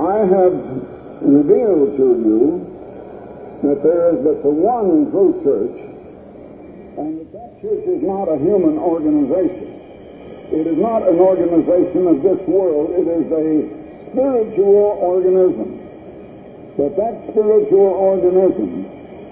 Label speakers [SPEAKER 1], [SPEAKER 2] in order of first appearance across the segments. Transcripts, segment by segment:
[SPEAKER 1] I have revealed to you that there is but the one true church, and that church is not a human organization. It is not an organization of this world. It is a spiritual organism. But that spiritual organism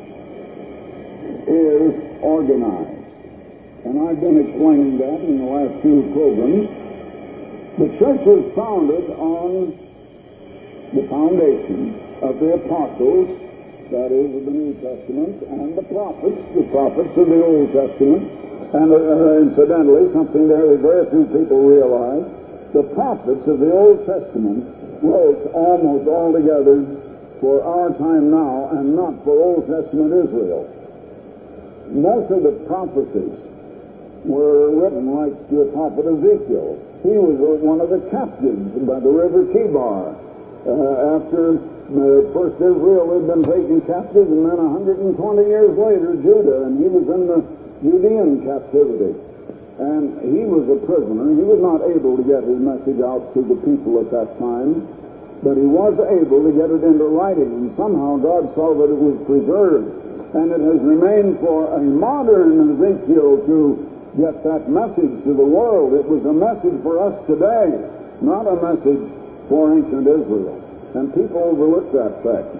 [SPEAKER 1] is organized. And I've been explaining that in the last few programs. The church was founded on the foundation of the apostles, that is, of the New Testament, and the prophets of the Old Testament. And incidentally, something there that very few people realize, the prophets of the Old Testament wrote almost altogether for our time now and not for Old Testament Israel. Most of the prophecies were written like the prophet Ezekiel. He was one of the captives by the river Kibar. After first Israel had been taken captive, and then 120 years later Judah, and he was in the Judean captivity. And he was a prisoner. He was not able to get his message out to the people at that time, but he was able to get it into writing, and somehow God saw that it was preserved. And it has remained for a modern Ezekiel to get that message to the world. It was a message for us today, not a message for ancient Israel. And people overlook that fact.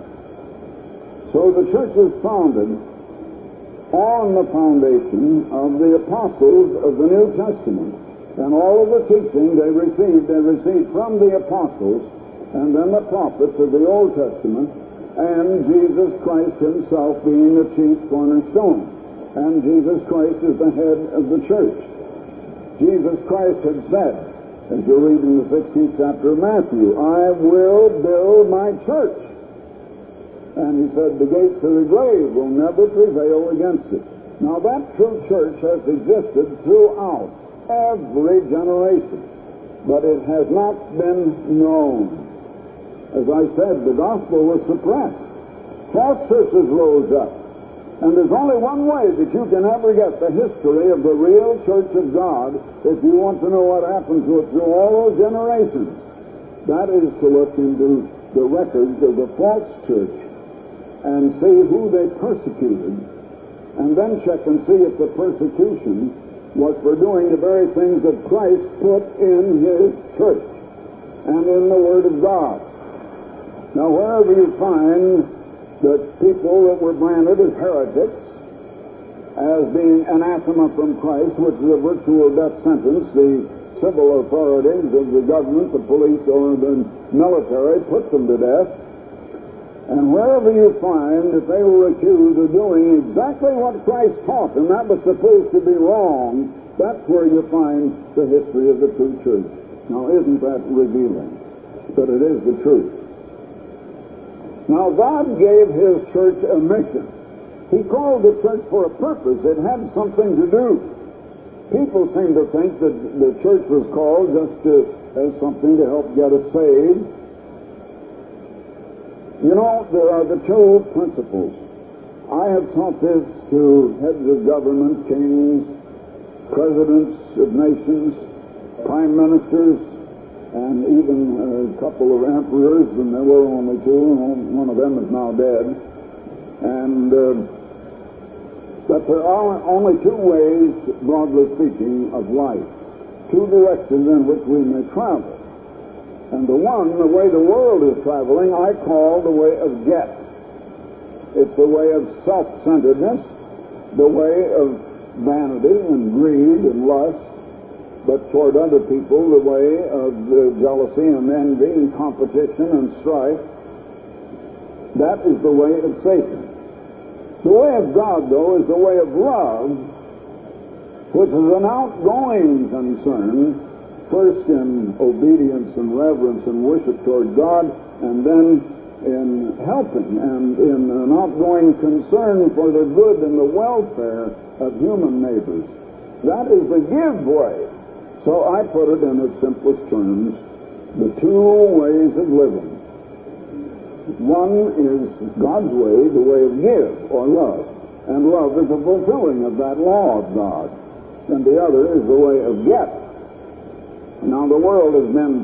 [SPEAKER 1] So the church was founded on the foundation of the apostles of the New Testament. And all of the teaching they received from the apostles, and then the prophets of the Old Testament, and Jesus Christ himself being the chief cornerstone. And Jesus Christ is the head of the church. Jesus Christ had said, as you read in the 16th chapter of Matthew, I will build my church. And he said, the gates of the grave will never prevail against it. Now that true church has existed throughout every generation, but it has not been known. As I said, the gospel was suppressed. False churches rose up. And there's only one way that you can ever get the history of the real church of God if you want to know what happened to it through all those generations. That is to look into the records of the false church and see who they persecuted, and then check and see if the persecution was for doing the very things that Christ put in his church and in the Word of God. Now, wherever you find that people that were branded as heretics, as being anathema from Christ, which is a virtual death sentence, the civil authorities of the government, the police, or the military put them to death. And wherever you find that they were accused of doing exactly what Christ taught, and that was supposed to be wrong, that's where you find the history of the true church. Now, isn't that revealing? But it is the truth. Now, God gave his church a mission. He called the church for a purpose. It had something to do. People seem to think that the church was called just as something to help get us saved. You know, there are the two principles. I have taught this to heads of government, kings, presidents of nations, prime ministers, and even a couple of emperors, and there were only two, and one of them is now dead. And that there are only two ways, broadly speaking, of life, two directions in which we may travel. And the way the world is traveling, I call the way of get. It's the way of self-centeredness, the way of vanity and greed and lust, but toward other people, the way of jealousy and envy and competition and strife. That is the way of Satan. The way of God, though, is the way of love, which is an outgoing concern, first in obedience and reverence and worship toward God, and then in helping and in an outgoing concern for the good and the welfare of human neighbors. That is the give way. So I put it in its simplest terms, the two ways of living. One is God's way, the way of give, or love. And love is a fulfilling of that law of God. And the other is the way of get. Now, the world has been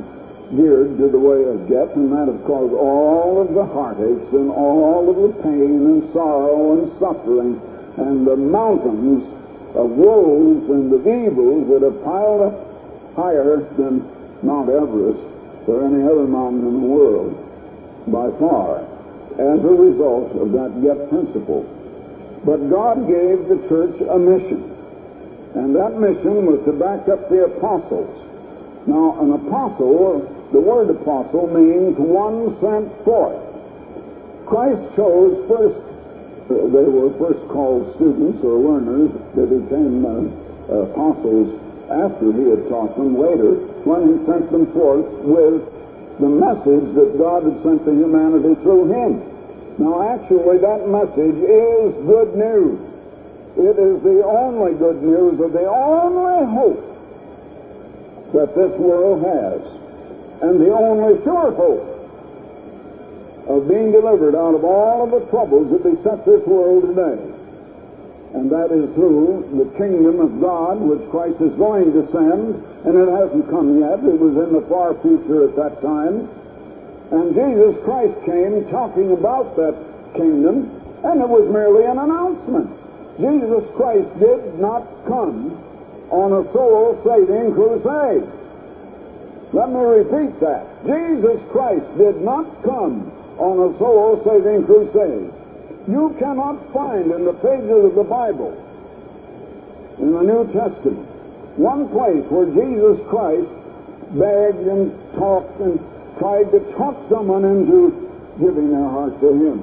[SPEAKER 1] geared to the way of death, and that has caused all of the heartaches and all of the pain and sorrow and suffering and the mountains of woes and of evils that have piled up higher than Mount Everest or any other mountain in the world by far, as a result of that get principle. But God gave the church a mission, and that mission was to back up the apostles. Now, an apostle, the word apostle means one sent forth. Christ chose first, they were first called students or learners. They became apostles after he had taught them later, when he sent them forth with the message that God had sent to humanity through him. Now, actually, that message is good news. It is the only good news of the only hope that this world has, and the only sure hope of being delivered out of all of the troubles that beset this world today. And that is through the kingdom of God, which Christ is going to send, and it hasn't come yet. It was in the far future at that time. And Jesus Christ came talking about that kingdom, and it was merely an announcement. Jesus Christ did not come on a soul-saving crusade. Let me repeat that. Jesus Christ did not come on a soul-saving crusade. You cannot find in the pages of the Bible, in the New Testament, one place where Jesus Christ begged and talked and tried to talk someone into giving their heart to him.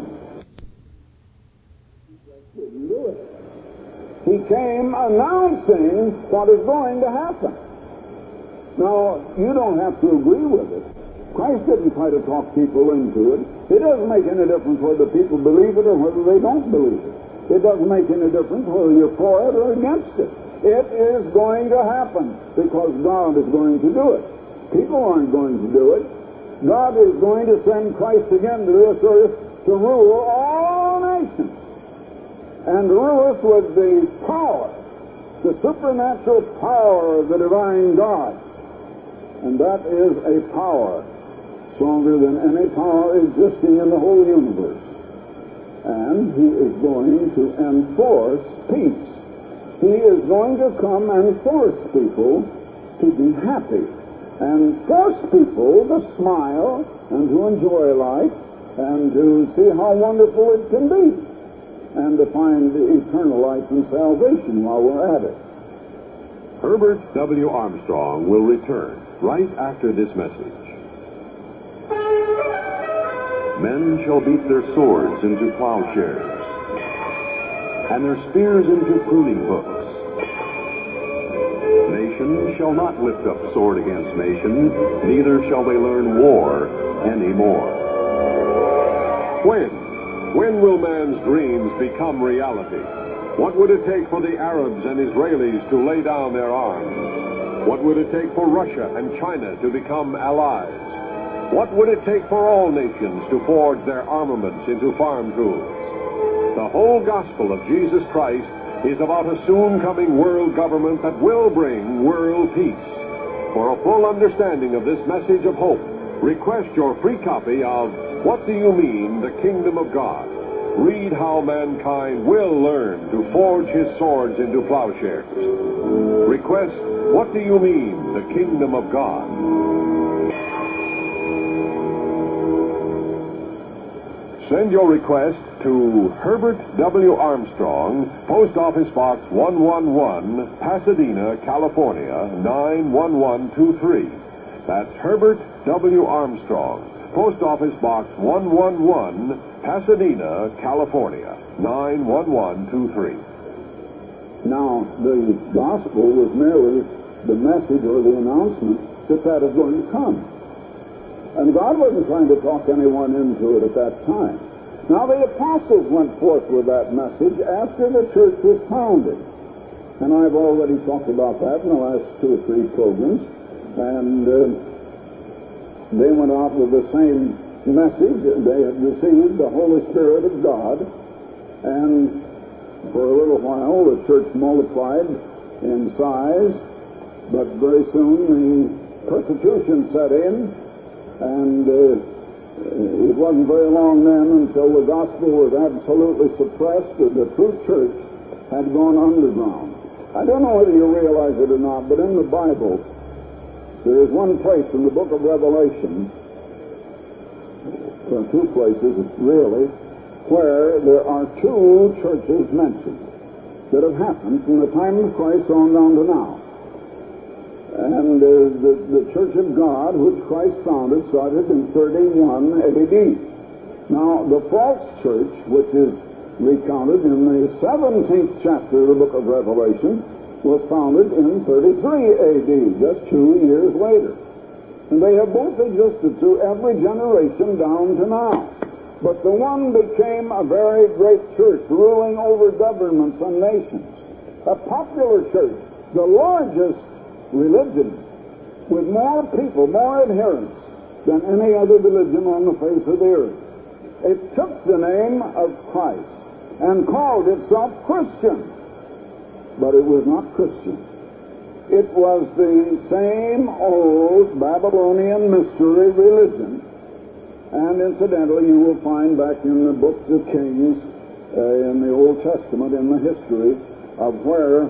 [SPEAKER 1] He just didn't do it. He came announcing what is going to happen. Now, you don't have to agree with it. Christ didn't try to talk people into it. It doesn't make any difference whether people believe it or whether they don't believe it. It doesn't make any difference whether you're for it or against it. It is going to happen because God is going to do it. People aren't going to do it. God is going to send Christ again to this earth to rule all nations, and to rule us with the power, the supernatural power of the divine God. And that is a power stronger than any power existing in the whole universe. And he is going to enforce peace. He is going to come and force people to be happy, and force people to smile and to enjoy life and to see how wonderful it can be, and to find eternal life and salvation while we're at it.
[SPEAKER 2] Herbert W. Armstrong will return right after this message. Men shall beat their swords into plowshares, and their spears into pruning hooks. Nation shall not lift up sword against nation, neither shall they learn war any more. When will man's dreams become reality? What would it take for the Arabs and Israelis to lay down their arms? What would it take for Russia and China to become allies? What would it take for all nations to forge their armaments into farm tools? The whole gospel of Jesus Christ is about a soon-coming world government that will bring world peace. For a full understanding of this message of hope, request your free copy of What Do You Mean, the Kingdom of God? Read how mankind will learn to forge his swords into plowshares. Request What Do You Mean, the Kingdom of God? Send your request to Herbert W. Armstrong, Post Office Box 111, Pasadena, California, 91123. That's Herbert W. Armstrong, Post Office Box 111, Pasadena, California, 91123.
[SPEAKER 1] Now, the gospel was merely the message or the announcement that is going to come. And God wasn't trying to talk anyone into it at that time. Now, the apostles went forth with that message after the church was founded. And I've already talked about that in the last 2 or 3 programs. And they went out with the same message. They had received the Holy Spirit of God. And for a little while, the church multiplied in size. But very soon the persecution set in, And it wasn't very long then until the gospel was absolutely suppressed, that the true church had gone underground. I don't know whether you realize it or not, but in the Bible, there is one place in the book of Revelation, well, two places, really, where there are two churches mentioned that have happened from the time of Christ on down to now. And the Church of God, which Christ founded, started in 31 AD. Now, the false church, which is recounted in the 17th chapter of the book of Revelation, was founded in 33 AD, just 2 years later. And they have both existed through every generation down to now. But the one became a very great church, ruling over governments and nations. A popular church, the largest religion, with more people, more adherents than any other religion on the face of the earth. It took the name of Christ and called itself Christian, but it was not Christian. It was the same old Babylonian mystery religion. And incidentally, you will find back in the books of Kings, in the Old Testament, in the history of where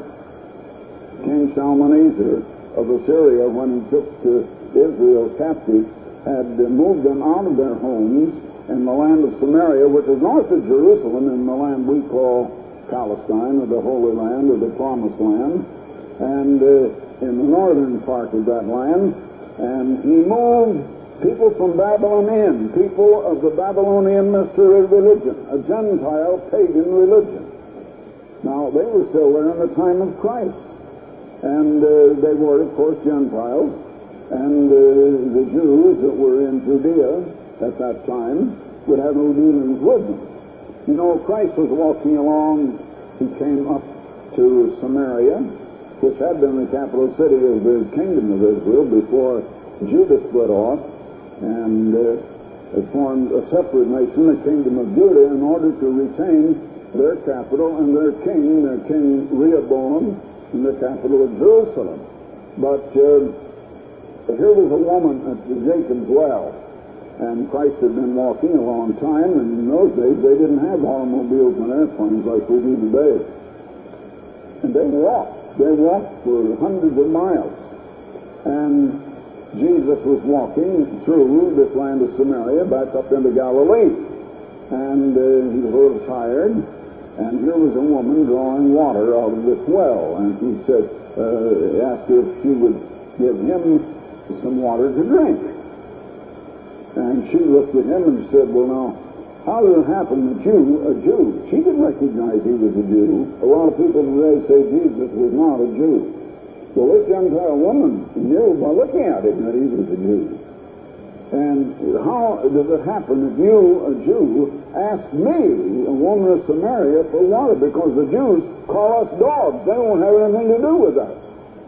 [SPEAKER 1] King Shalmaneser of Assyria, when he took Israel captive, had moved them out of their homes in the land of Samaria, which is north of Jerusalem, in the land we call Palestine, or the Holy Land, or the Promised Land, and in the northern part of that land. And he moved people from Babylon in, people of the Babylonian mystery religion, a Gentile pagan religion. Now, they were still there in the time of Christ. And they were, of course, Gentiles. And the Jews that were in Judea at that time would have no dealings with them. You know, Christ was walking along. He came up to Samaria, which had been the capital city of the kingdom of Israel before Judah split off and formed a separate nation, the kingdom of Judah, in order to retain their capital and their King Rehoboam, in the capital of Jerusalem. But here was a woman at Jacob's well, and Christ had been walking a long time, and in those days they didn't have automobiles and airplanes like we do today. And they walked for hundreds of miles. And Jesus was walking through this land of Samaria back up into Galilee. And he was a little tired. And here was a woman drawing water out of this well. And he said, asked her if she would give him some water to drink. And she looked at him and said, well, now, how did it happen that you, a Jew? She didn't recognize he was a Jew. A lot of people today say Jesus was not a Jew. Well, this Gentile woman knew by looking at him that he was a Jew. And how does it happen that you, a Jew, ask me, a woman of Samaria, for water? Because the Jews call us dogs. They won't have anything to do with us.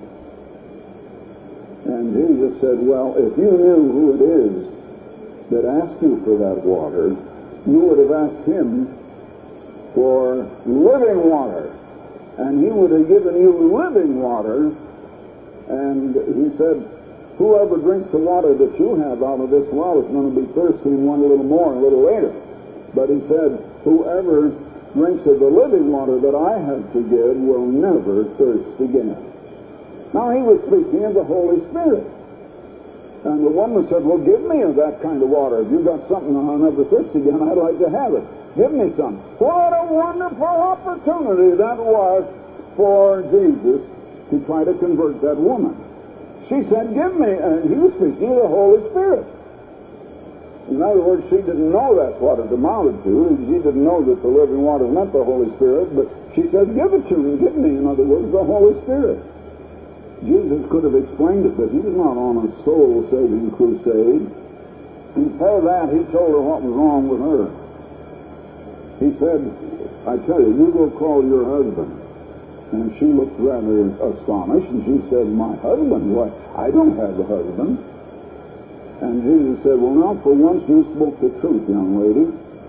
[SPEAKER 1] And Jesus said, well, if you knew who it is that asked you for that water, you would have asked him for living water. And he would have given you living water. And he said, whoever drinks the water that you have out of this well is going to be thirsty and want a little more a little later. But he said, whoever drinks of the living water that I have to give will never thirst again. Now he was speaking of the Holy Spirit. And the woman said, well, give me of that kind of water. If you've got something I'll never thirst again, I'd like to have it. Give me some. What a wonderful opportunity that was for Jesus to try to convert that woman. She said, give me, and he was speaking of the Holy Spirit. In other words, she didn't know that's what it amounted to. She didn't know that the living water meant the Holy Spirit, but she said, give it to me, give me, in other words, the Holy Spirit. Jesus could have explained it, but he was not on a soul-saving crusade. Instead of that, he told her what was wrong with her. He said, I tell you, you go call your husband. And she looked rather astonished, and she said, my husband? Why, I don't have a husband. And Jesus said, well, now, for once you spoke the truth, young lady.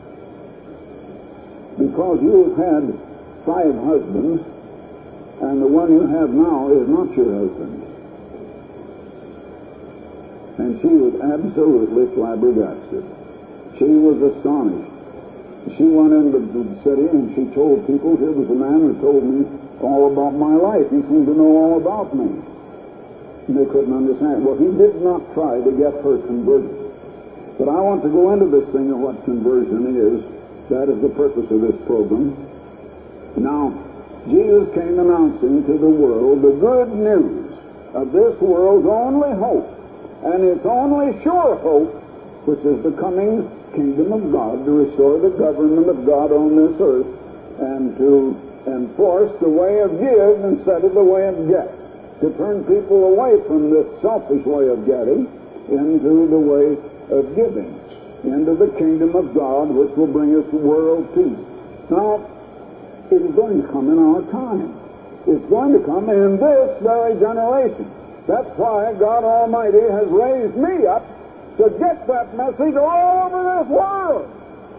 [SPEAKER 1] Because you have had 5 husbands, and the one you have now is not your husband. And she was absolutely flabbergasted. She was astonished. She went into the city and she told people, here was a man who told me all about my life. He seemed to know all about me. And they couldn't understand. Well, he did not try to get her converted. But I want to go into this thing of what conversion is. That is the purpose of this program. Now, Jesus came announcing to the world the good news of this world's only hope, and its only sure hope, which is the coming kingdom of God, to restore the government of God on this earth, and to enforce the way of give instead of the way of get, to turn people away from this selfish way of getting into the way of giving, into the kingdom of God, which will bring us world peace. Now, it is going to come in our time. It's going to come in this very generation. That's why God Almighty has raised me up to get that message all over this world.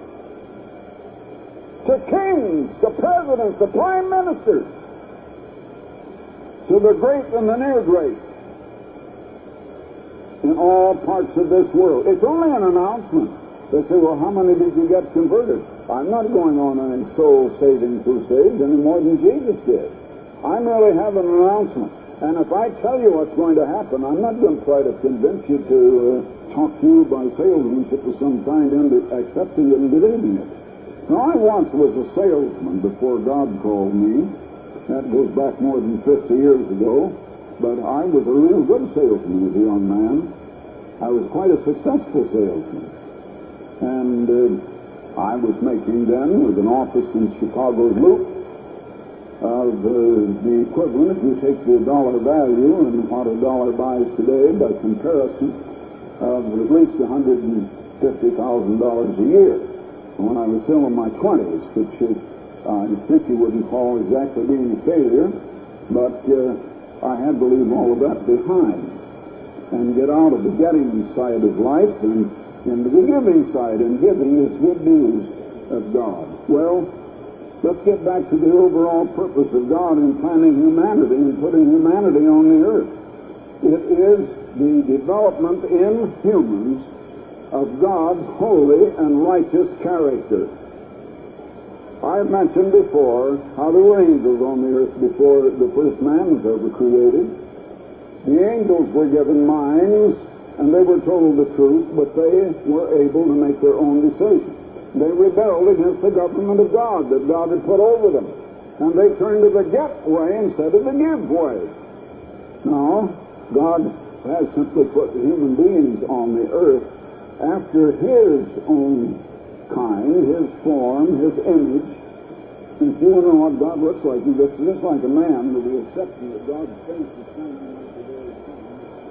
[SPEAKER 1] To kings, to presidents, to prime ministers, to the great and the near great, in all parts of this world. It's only an announcement. They say, well, how many did you get converted? I'm not going on any soul-saving crusades any more than Jesus did. I merely have an announcement. And if I tell you what's going to happen, I'm not going to try to convince you to talk to you by salesmanship of some kind into accepting it and believing it. Now, I once was a salesman before God called me. That goes back more than 50 years ago. But I was a real good salesman as a young man. I was quite a successful salesman. And I was making then, with an office in Chicago's Loop, of the equivalent, if you take the dollar value and what a dollar buys today, by comparison, of at least $150,000 a year. When I was still in my 20s, which I think you wouldn't call exactly being a failure, but I had to leave all of that behind and get out of the getting side of life and into the giving side, and giving is good news of God. Well, let's get back to the overall purpose of God in planning humanity and putting humanity on the earth. It is the development in humans of God's holy and righteous character. I've mentioned before how there were angels on the earth before the first man was ever created. The angels were given minds, and they were told the truth, but they were able to make their own decisions. They rebelled against the government of God that God had put over them, and they turned to the get way instead of the give way. Now, God has simply put human beings on the earth after His own kind, His form, His image. And if you want to know what God looks like, He looks just like a man, with the exception that God's face is shining like the very sun.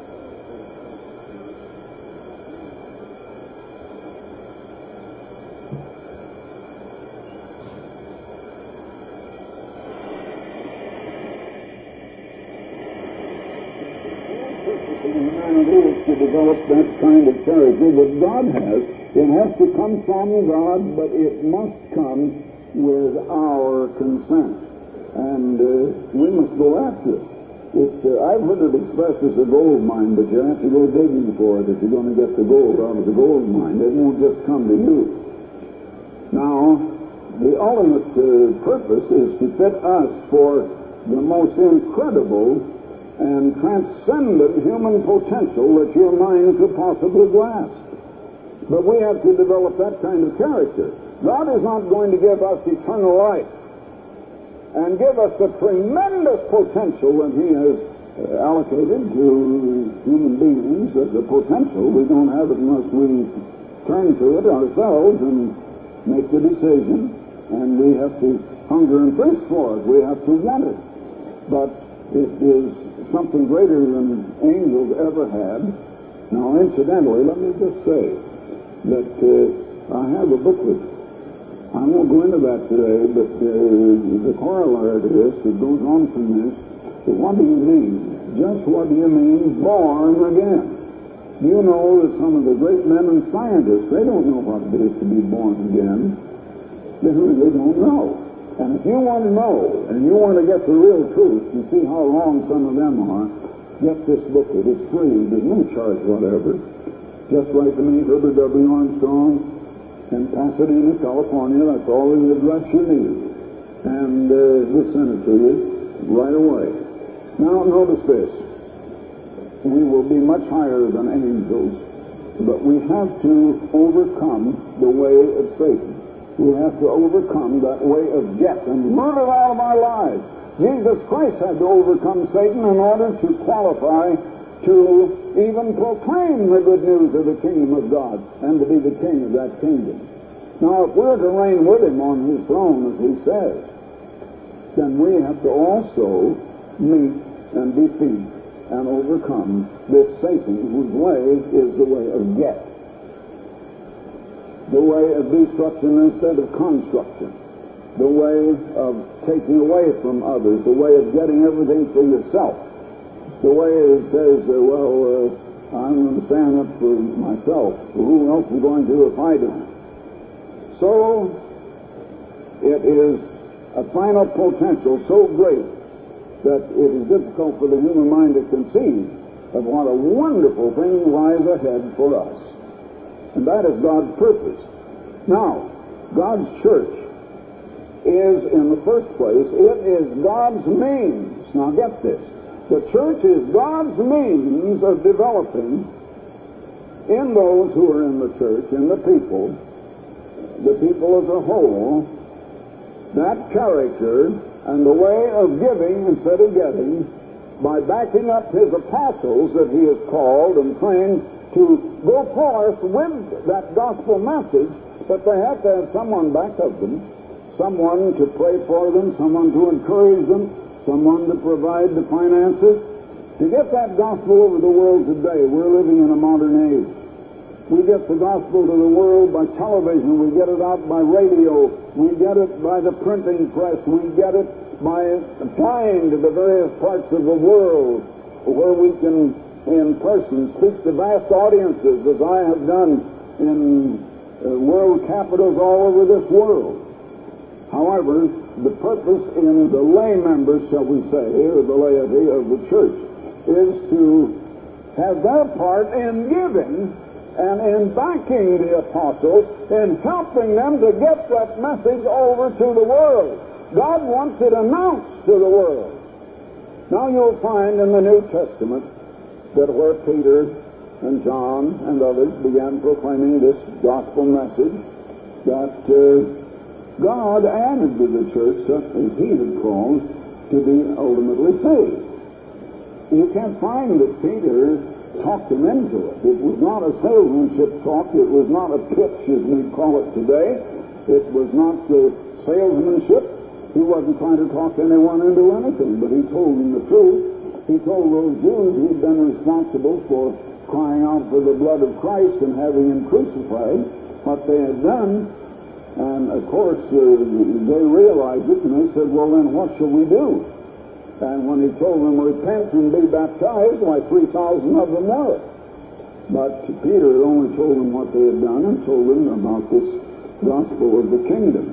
[SPEAKER 1] Humanity is to develop that kind of character that God has. It has to come from God, but it must come with our consent. And we must go after it. I've heard it expressed as a gold mine, but you have to go digging for it if you're going to get the gold out of the gold mine. It won't just come to you. Now, the ultimate purpose is to fit us for the most incredible and transcendent human potential that your mind could possibly grasp. But we have to develop that kind of character. God is not going to give us eternal life and give us the tremendous potential that He has allocated to human beings as a potential. We don't have it unless we turn to it ourselves and make the decision, and we have to hunger and thirst for it. We have to want it. But it is something greater than angels ever had. Now, incidentally, let me just say that I have a booklet. I won't go into that today, but the corollary to this that goes on from this, what do you mean? Just what do you mean, born again? You know that some of the great men and scientists, they don't know what it is to be born again. They really don't know. And if you want to know, and you want to get the real truth and see how wrong some of them are, get this booklet. It's free. There's no charge whatever. Just write to me, Herbert W. Armstrong, in Pasadena, California. That's all the address you need. And we'll send it to you right away. Now, notice this. We will be much higher than angels, but we have to overcome the way of Satan. We have to overcome that way of death and root it out of our lives. Jesus Christ had to overcome Satan in order to qualify to even proclaim the good news of the kingdom of God and to be the king of that kingdom. Now, if we're to reign with him on his throne, as he says, then we have to also meet and defeat and overcome this Satan whose way is the way of death, the way of destruction instead of construction, the way of taking away from others, the way of getting everything for yourself, the way it says, I'm going to stand up for myself. Who else is going to if I don't? So, it is a final potential so great that it is difficult for the human mind to conceive of what a wonderful thing lies ahead for us. And that is God's purpose. Now, God's church is, in the first place, it is God's means. Now get this. The church is God's means of developing in those who are in the church, in the people as a whole, that character and the way of giving instead of getting by backing up his apostles that he has called and trained to go forth with that gospel message, but they have to have someone back of them, someone to pray for them, someone to encourage them, someone to provide the finances. To get that gospel over the world today, we're living in a modern age. We get the gospel to the world by television, we get it out by radio, we get it by the printing press, we get it by flying to the various parts of the world where we can, in person, speak to vast audiences, as I have done in world capitals all over this world. However, the purpose in the lay members, shall we say, or the laity of the church, is to have their part in giving and in backing the apostles, in helping them to get that message over to the world. God wants it announced to the world. Now you'll find in the New Testament that where Peter and John and others began proclaiming this gospel message, that God added to the church such as he had called to be ultimately saved. You can't find that Peter talked them into it. It was not a salesmanship talk. It was not a pitch, as we call it today. It was not the salesmanship. He wasn't trying to talk anyone into anything, but he told them the truth. He told those Jews who'd been responsible for crying out for the blood of Christ and having him crucified what they had done. And, of course, they realized it, and they said, well, then what shall we do? And when he told them, repent and be baptized, why, 3,000 of them were. But Peter had only told them what they had done and told them about this gospel of the kingdom.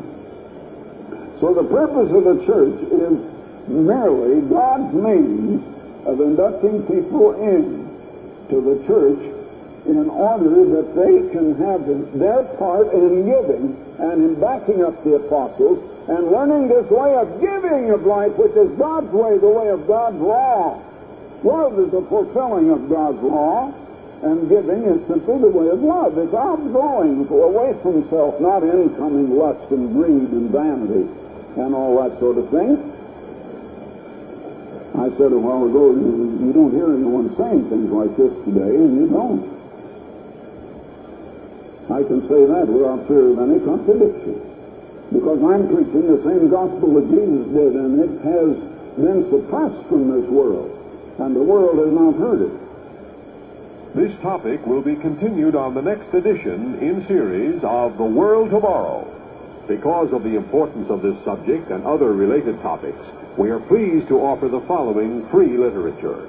[SPEAKER 1] So the purpose of the church is merely God's means of inducting people in to the church in order that they can have their part in giving and in backing up the apostles and learning this way of giving of life, which is God's way, the way of God's law. Love is the fulfilling of God's law, and giving is simply the way of love. It's outgoing away from self, not incoming lust and greed and vanity and all that sort of thing. I said a while ago, you don't hear anyone saying things like this today, and you don't. I can say that without fear of any contradiction, because I'm preaching the same gospel that Jesus did, and it has been suppressed from this world, and the world has not heard it.
[SPEAKER 2] This topic will be continued on the next edition in series of The World Tomorrow. Because of the importance of this subject and other related topics, we are pleased to offer the following free literature.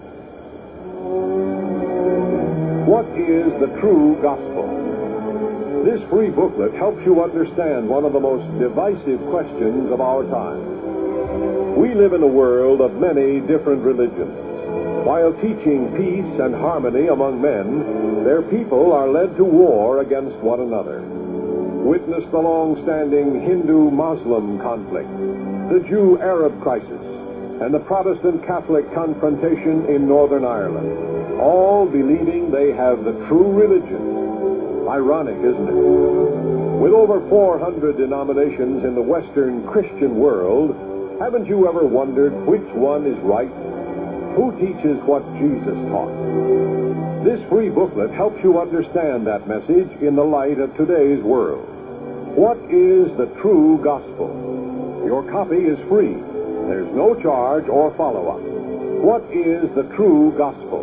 [SPEAKER 2] What is the true gospel? This free booklet helps you understand one of the most divisive questions of our time. We live in a world of many different religions. While teaching peace and harmony among men, their people are led to war against one another. Witness the long-standing Hindu-Muslim conflict, the Jew-Arab crisis, and the Protestant-Catholic confrontation in Northern Ireland, all believing they have the true religion. Ironic, isn't it? With over 400 denominations in the Western Christian world, haven't you ever wondered which one is right? Who teaches what Jesus taught? This free booklet helps you understand that message in the light of today's world. What is the true gospel? Your copy is free. There's no charge or follow-up. What is the true gospel?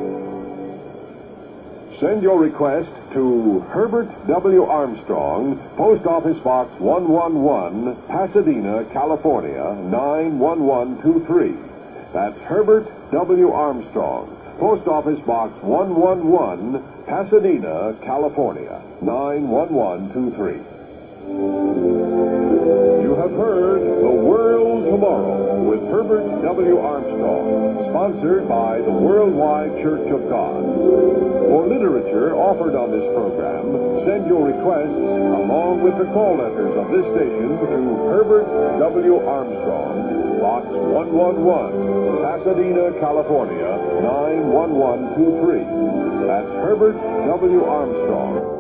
[SPEAKER 2] Send your request to Herbert W. Armstrong, Post Office Box 111, Pasadena, California, 91123. That's Herbert W. Armstrong, Post Office Box 111, Pasadena, California, 91123. You have heard The World Tomorrow with Herbert W. Armstrong, sponsored by the Worldwide Church of God. For literature offered on this program, send your requests along with the call letters of this station to Herbert W. Armstrong, Box 111, Pasadena, California, 91123. That's Herbert W. Armstrong,